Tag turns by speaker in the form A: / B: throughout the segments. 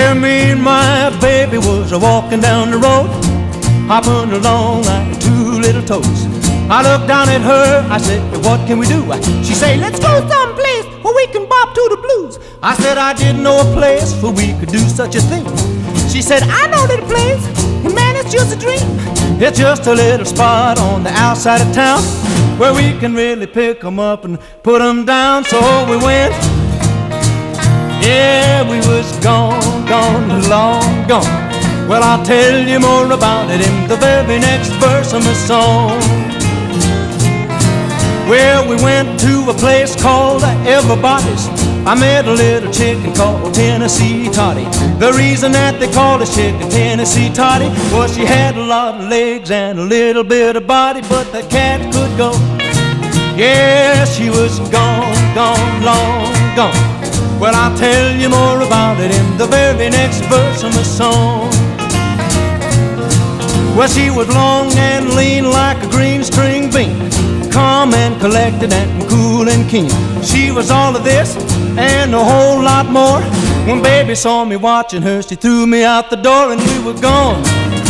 A: Well, me and my baby was a-walking down the road, hopping along like two little toes. I looked down at her, I said, what can we do? She said, let's go someplace where we can bop to the blues. I said, I didn't know a place where we could do such a thing. She said, I know that place, and man, it's just a dream. It's just a little spot on the outside of town where we can really pick 'em up and put 'em down. So we went. Yeah, we was gone, long gone. Well, I'll tell you more about it in the very next verse of my song. Well, we went to a place called Everybody's. I met a little chicken called Tennessee Toddy. The reason that they called this chicken Tennessee Toddy was she had a lot of legs and a little bit of body, but the cat could go. Yeah, she was gone, long gone. Well, I'll tell you more about it in the very next verse of my song. Well, she was long and lean like a green string bean, calm and collected and cool and keen. She was all of this and a whole lot more. When baby saw me watching her, she threw me out the door and we were gone.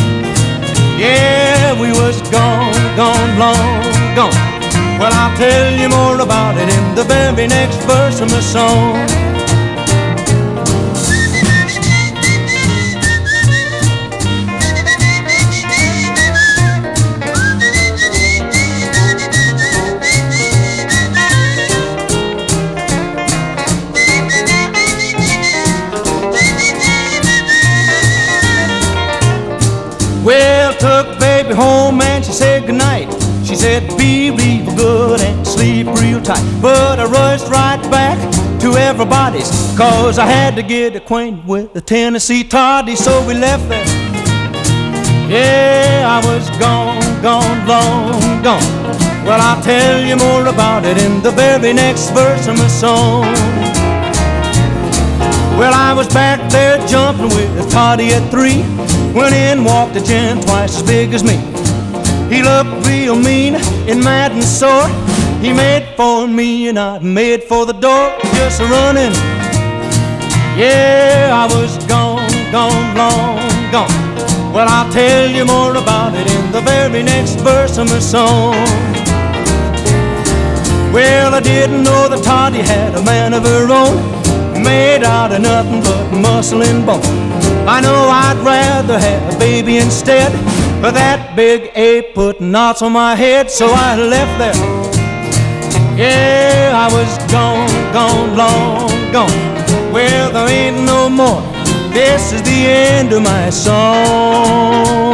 A: Yeah, we was gone, long gone. Well, I'll tell you more about it in the very next verse of my song. Well, took baby home and she said goodnight. She said be real good and sleep real tight. But I rushed right back to Everybody's, 'cause I had to get acquainted with the Tennessee Toddy. So we left there. Yeah, I was gone, long gone. Well, I'll tell you more about it in the very next verse of my song. Well, I was back there jumping with Toddy at 3 when in walked a gent twice as big as me. He looked real mean and mad and sore. He made for me and I made for the door, just running. Yeah, I was gone, long gone. Well, I'll tell you more about it in the very next verse of my song. Well, I didn't know that Toddy had a man of her own, made out of nothing but muscle and bone. I know I'd rather have a baby instead, but that big ape put knots on my head, so I left there. Yeah, I was gone, long gone. Well, there ain't no more. This is the end of my song.